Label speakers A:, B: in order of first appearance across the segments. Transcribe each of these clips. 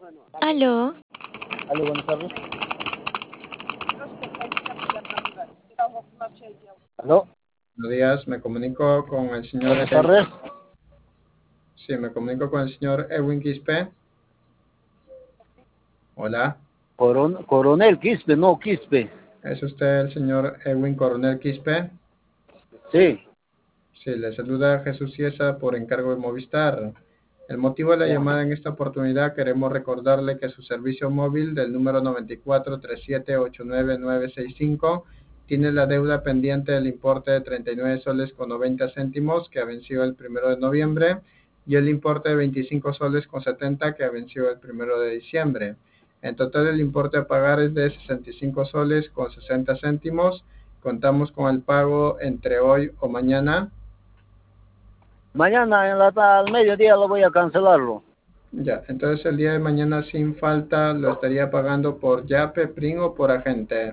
A: Aló,
B: Aló, buenas tardes. Aló,
C: Buenos días, me comunico con el señor.
B: buenas tardes.
C: Sí, me comunico con el señor Edwin Quispe. Hola,
B: Coronel Quispe, no Quispe.
C: ¿es usted el señor Edwin Coronel Quispe?
B: Sí,
C: Sí, le saluda Jesús Ciesa por encargo de Movistar. El motivo de la
B: ya.
C: llamada en esta oportunidad, queremos recordarle que su servicio móvil del número 9437899965 tiene la deuda pendiente del importe de 39 soles con 90 céntimos que ha vencido el 1 de noviembre y el importe de 25 soles con 70 que ha vencido el 1 de diciembre. En total el importe a pagar es de 65 soles con 60 céntimos. Contamos con el pago entre hoy o mañana.
B: Mañana al mediodía lo voy a cancelarlo.
C: Ya, entonces el día de mañana sin falta lo estaría pagando por Yape, PRIN o por agente.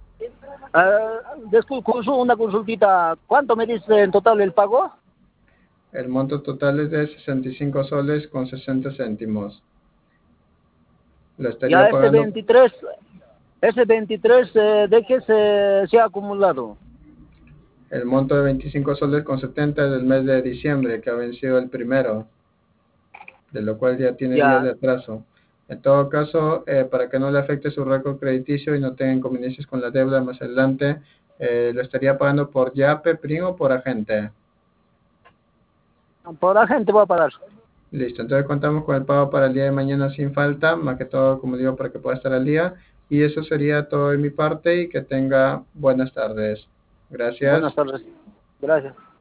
B: Una consultita. ¿Cuánto me dice en total el pago?
C: El monto total es de 65 soles con 60 céntimos. Lo estaría
B: Ya
C: pagando
B: ese 23 ¿de qué se ha acumulado?
C: el monto de 25 soles con 70 del mes de diciembre que ha vencido el 1, de lo cual ya tiene días
B: Ya,
C: de atraso. En todo caso, para que no le afecte su récord crediticio y no tenga inconveniencies con la deuda más adelante, lo estaría pagando por Yape, PRIN o por agente.
B: por la gente voy a pagar.
C: Listo, entonces contamos con el pago para el día de mañana sin falta, más que todo, como digo, para que pueda estar al día. Y eso sería todo de mi parte y que tenga buenas tardes. Gracias.
B: Buenas tardes. Gracias.